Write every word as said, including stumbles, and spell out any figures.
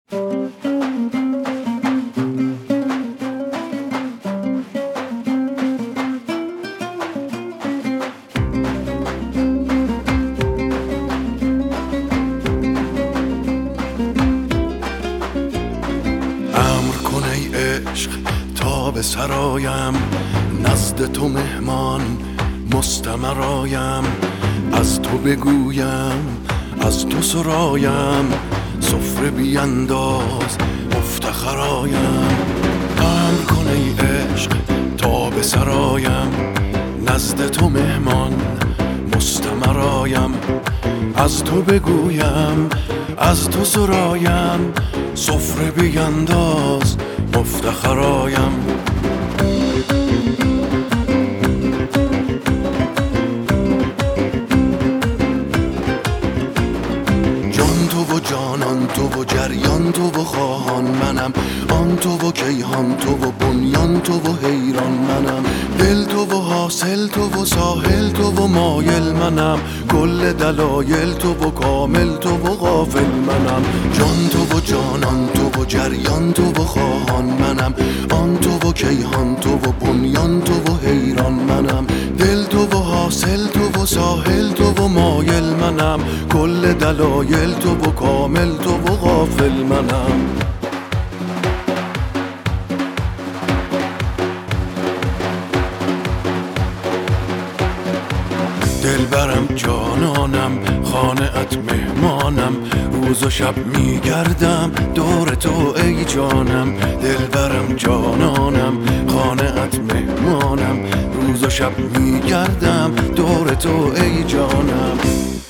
تا به سرایم، نزد تو مهمان مستمرایم. از تو بگویم از تو سرایم، سفره بینداز مفتخرایم. امر کن ای عشق تا به سرایم، نزد تو مهمان مستمرایم. از تو بگویم از تو سرایم، سفره بینداز مفتخرایم. جان تو و جانان تو و جریان تو و خواهان منم، آن تو و کیهان تو و بنیان تو و حیران منم. دل تو و حاصل تو و ساحل تو و مایل منم، کل دلایل تو و کامل تو و غافل منم. جان تو و جانان تو و جریان تو و خواهان منم، آن تو و کیهان تو و بنیان تو و حیران منم. دل تو و حاصل تو و ساحل تو و مایل منم، کل دلایل تو و کامل تو و غافل منم. دلبرم جانانم خانه‌ات مهمانم، روز و شب میگردم دور تو ای جانم. دلبرم جانانم خانه‌ات مهمانم، روز و شب میگردم دور تو ای جانم.